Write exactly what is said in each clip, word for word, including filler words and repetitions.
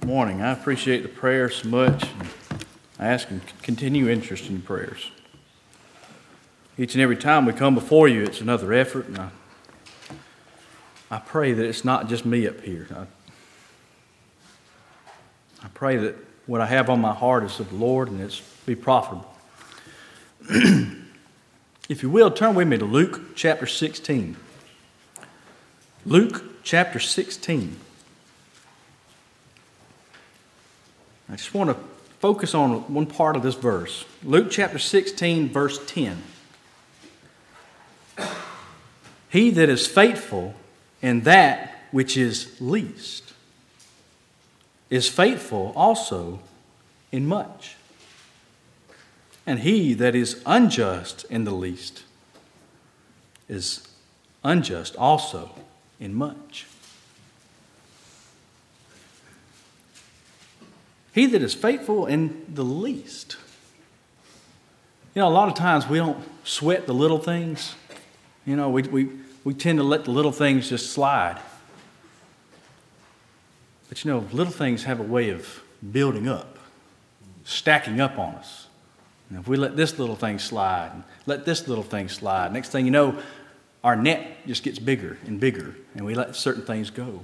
Morning. I appreciate the prayers so much. I ask and continue interest in prayers. Each and every time we come before you, it's another effort, and I, I pray that it's not just me up here. I, I pray that what I have on my heart is of the Lord, and it's be profitable. If you will, turn with me to Luke chapter sixteen. Luke chapter sixteen. I just want to focus on one part of this verse. Luke chapter sixteen, verse ten. He that is faithful in that which is least is faithful also in much. And he that is unjust in the least is unjust also in much. He that is faithful in the least. You know, a lot of times we don't sweat the little things. You know, we we, we tend to let the little things just slide. But you know, little things have a way of building up, stacking up on us. And if we let this little thing slide, and let this little thing slide, next thing you know, our net just gets bigger and bigger, and we let certain things go.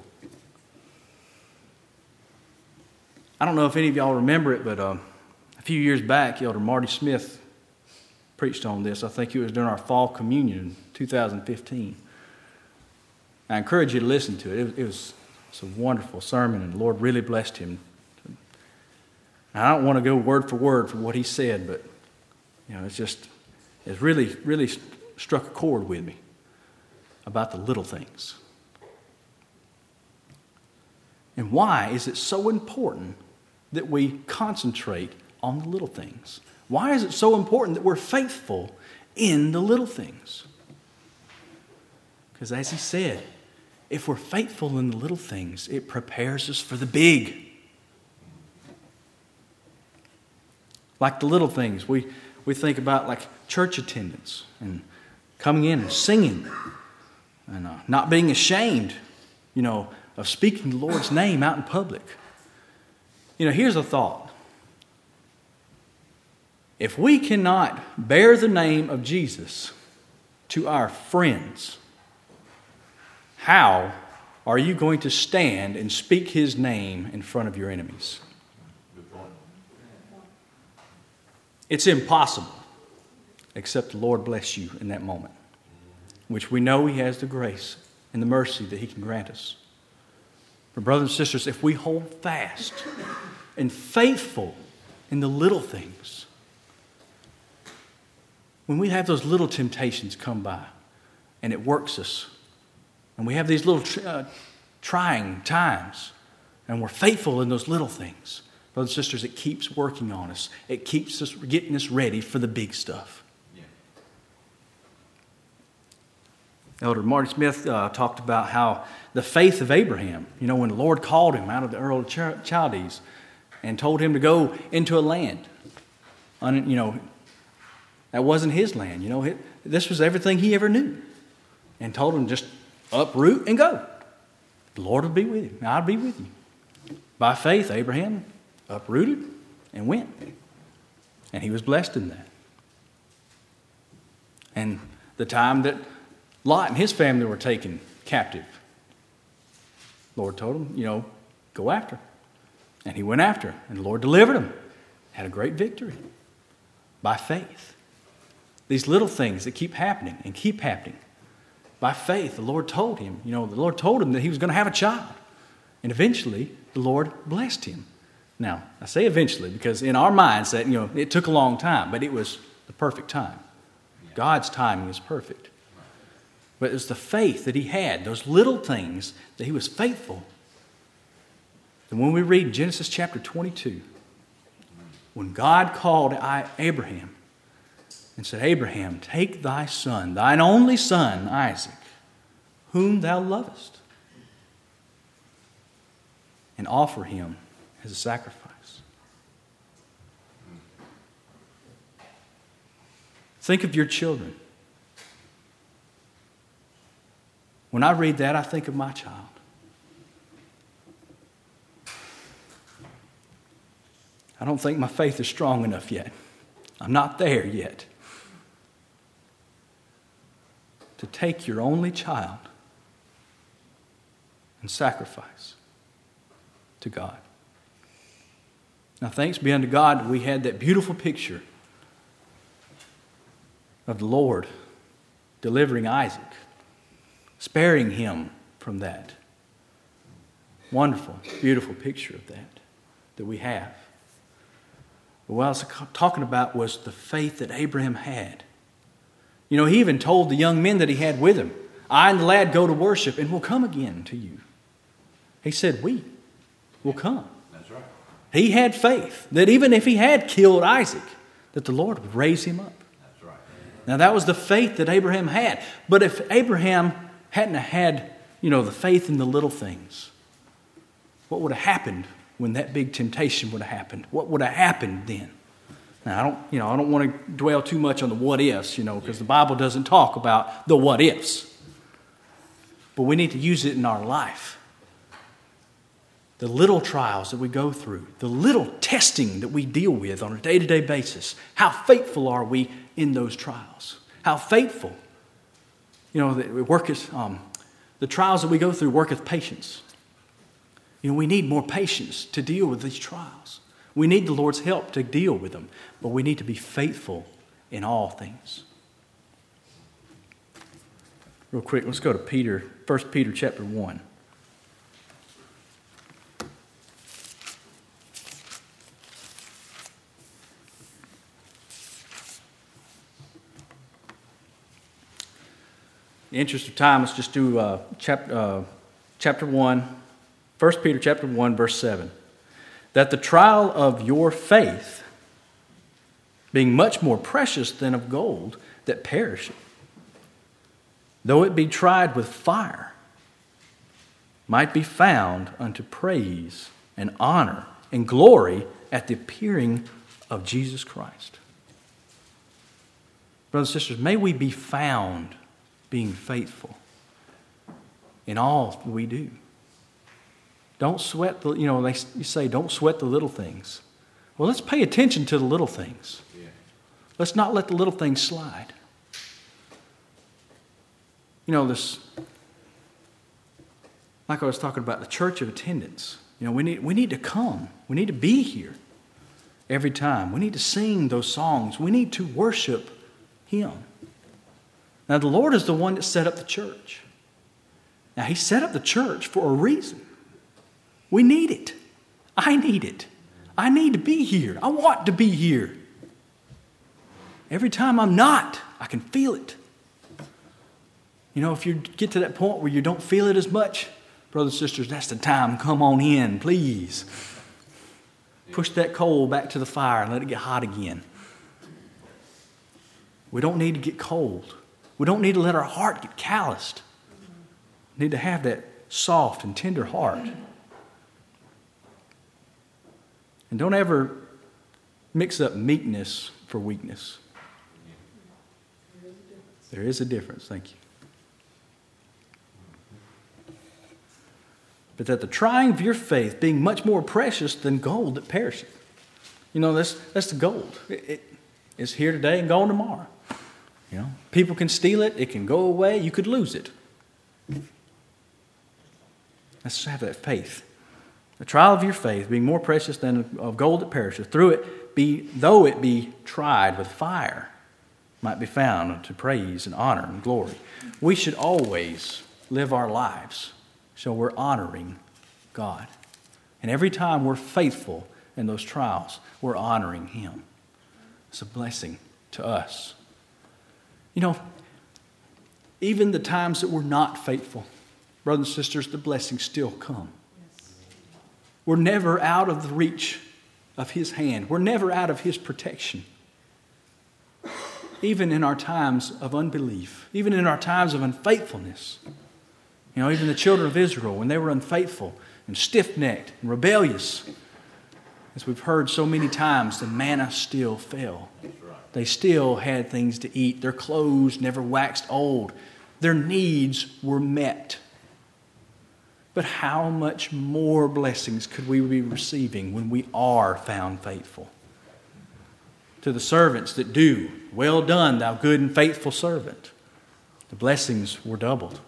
I don't know if any of y'all remember it, but um, a few years back, Elder Marty Smith preached on this. I think it was during our fall communion in two thousand fifteen. I encourage you to listen to it. It, it was it's a wonderful sermon, and the Lord really blessed him. I don't want to go word for word for what he said, but you know, it's just it's really, really struck a chord with me about the little things. And why is it so important that we concentrate on the little things? Why is it so important that we're faithful in the little things? Because as he said, if we're faithful in the little things, it prepares us for the big. Like the little things, we, we think about like church attendance and coming in and singing and uh, not being ashamed, you know, of speaking the Lord's name out in public. You know, here's a thought. If we cannot bear the name of Jesus to our friends, how are you going to stand and speak his name in front of your enemies? It's impossible, except the Lord bless you in that moment, which we know he has the grace and the mercy that he can grant us. But brothers and sisters, if we hold fast and faithful in the little things, when we have those little temptations come by and it works us, and we have these little uh, trying times, and we're faithful in those little things, brothers and sisters, it keeps working on us. It keeps us getting us ready for the big stuff. Yeah. Elder Marty Smith uh, talked about how the faith of Abraham, you know, when the Lord called him out of the Ur of the Chaldees and told him to go into a land, you know, that wasn't his land. You know, this was everything he ever knew, and told him just uproot and go. The Lord will be with you. I'll be with you. By faith, Abraham uprooted and went. And he was blessed in that. And the time that Lot and his family were taken captive, the Lord told him, you know, go after. And he went after. And the Lord delivered him. Had a great victory. By faith. These little things that keep happening and keep happening. By faith, the Lord told him, you know, the Lord told him that he was going to have a child. And eventually, the Lord blessed him. Now, I say eventually because in our mindset, you know, it took a long time, but it was the perfect time. God's timing is perfect. But it was the faith that he had, those little things that he was faithful. And when we read Genesis chapter twenty-two, when God called Abraham and said, Abraham, take thy son, thine only son, Isaac, whom thou lovest, and offer him as a sacrifice. Think of your children. When I read that, I think of my child. I don't think my faith is strong enough yet. I'm not there yet. To take your only child and sacrifice to God. Now, thanks be unto God, we had that beautiful picture of the Lord delivering Isaac, sparing him from that. Wonderful, beautiful picture of that that we have. But what I was talking about was the faith that Abraham had. You know, he even told the young men that he had with him, I and the lad go to worship and will come again to you. He said, we will come. That's right. He had faith that even if he had killed Isaac, that the Lord would raise him up. That's right. Now that was the faith that Abraham had. But if Abraham hadn't had, you know, the faith in the little things, what would have happened when that big temptation would have happened? What would have happened then? Now I don't, you know, I don't want to dwell too much on the what ifs, you know, because the Bible doesn't talk about the what ifs. But we need to use it in our life. The little trials that we go through, the little testing that we deal with on a day-to-day basis. How faithful are we in those trials? How faithful? You know, the, worketh, um, the trials that we go through worketh patience. You know, we need more patience to deal with these trials. We need the Lord's help to deal with them, but we need to be faithful in all things. Real quick, let's go to Peter, First Peter chapter one. In the interest of time, let's just do uh, chap, uh, chapter one, First Peter chapter one, verse seven. That the trial of your faith, being much more precious than of gold that perisheth, though it be tried with fire, might be found unto praise and honor and glory at the appearing of Jesus Christ. Brothers and sisters, may we be found being faithful in all we do. Don't sweat the, you know, they you say don't sweat the little things. Well, let's pay attention to the little things. Yeah. Let's not let the little things slide. You know, this, like I was talking about, the church of attendance. You know, we need we need to come. We need to be here every time. We need to sing those songs. We need to worship Him. Now, the Lord is the one that set up the church. Now, He set up the church for a reason. We need it. I need it. I need to be here. I want to be here. Every time I'm not, I can feel it. You know, if you get to that point where you don't feel it as much, brothers and sisters, that's the time. Come on in, please. Push that coal back to the fire and let it get hot again. We don't need to get cold. We don't need to let our heart get calloused. We need to have that soft and tender heart. And don't ever mix up meekness for weakness. There is a difference, thank you. But that the trying of your faith, being much more precious than gold that perisheth. You know, that's, that's the gold. It, it, it's here today and gone tomorrow. You know, people can steal it. It can go away. You could lose it. Let's just have that faith. The trial of your faith, being more precious than of gold that perisheth, through it be, though it be tried with fire, might be found unto praise and honor and glory. We should always live our lives so we're honoring God. And every time we're faithful in those trials, we're honoring Him. It's a blessing to us. You know, even the times that we're not faithful, brothers and sisters, the blessings still come. Yes. We're never out of the reach of His hand. We're never out of His protection. Even in our times of unbelief, even in our times of unfaithfulness. You know, even the children of Israel, when they were unfaithful and stiff-necked and rebellious, as we've heard so many times, the manna still fell. They still had things to eat. Their clothes never waxed old. Their needs were met. But how much more blessings could we be receiving when we are found faithful? To the servants that do, well done, thou good and faithful servant. The blessings were doubled.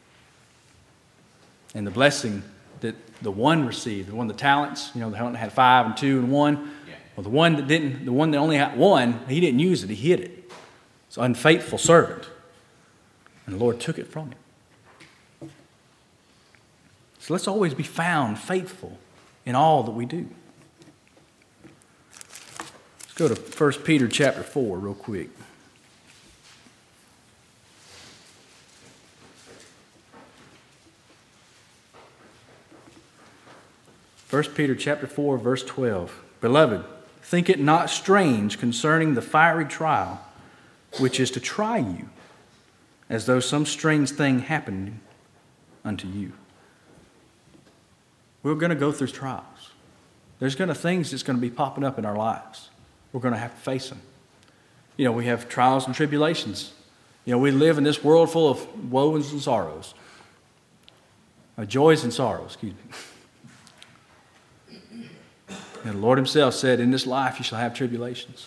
And the blessing that the one received, the one the talents, you know, the one that had five and two and one. Yeah. Well, the one that didn't, the one that only had one, he didn't use it, he hid it. It's an unfaithful servant. And the Lord took it from him. So let's always be found faithful in all that we do. Let's go to First Peter chapter four real quick. First Peter chapter four, verse twelve. Beloved, think it not strange concerning the fiery trial, which is to try you, as though some strange thing happened unto you. We're going to go through trials. There's going to things that's going to be popping up in our lives. We're going to have to face them. You know, we have trials and tribulations. You know, we live in this world full of woes and sorrows. Uh, joys and sorrows, excuse me. And the Lord himself said, in this life you shall have tribulations.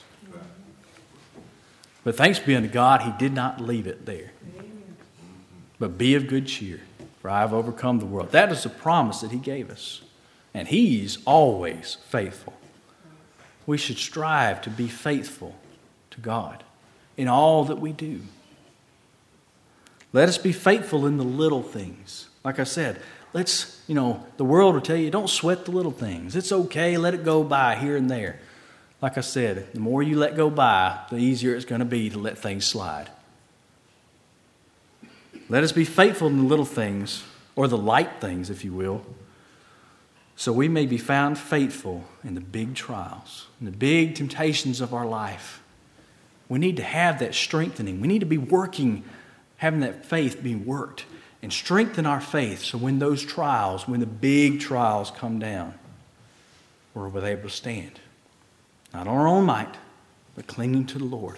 But thanks be unto God, he did not leave it there. But be of good cheer, for I have overcome the world. That is a promise that he gave us. And he's always faithful. We should strive to be faithful to God in all that we do. Let us be faithful in the little things. Like I said, let's, you know, the world will tell you, don't sweat the little things. It's okay, let it go by here and there. Like I said, the more you let go by, the easier it's going to be to let things slide. Let us be faithful in the little things, or the light things, if you will, so we may be found faithful in the big trials, in the big temptations of our life. We need to have that strengthening. We need to be working, having that faith being worked, and strengthen our faith so when those trials, when the big trials come down, we're able to stand. Not on our own might, but clinging to the Lord.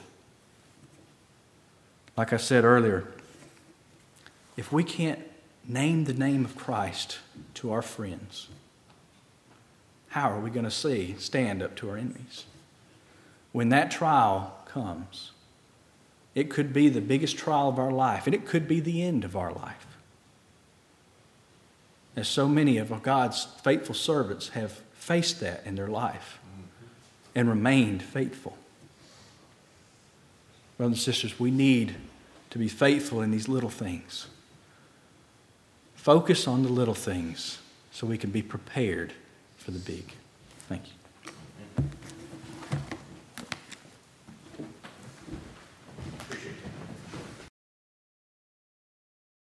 Like I said earlier, if we can't name the name of Christ to our friends, how are we going to see stand up to our enemies? When that trial comes, it could be the biggest trial of our life, and it could be the end of our life. As so many of God's faithful servants have faced that in their life and remained faithful. Brothers and sisters, we need to be faithful in these little things. Focus on the little things so we can be prepared for the big. Thank you.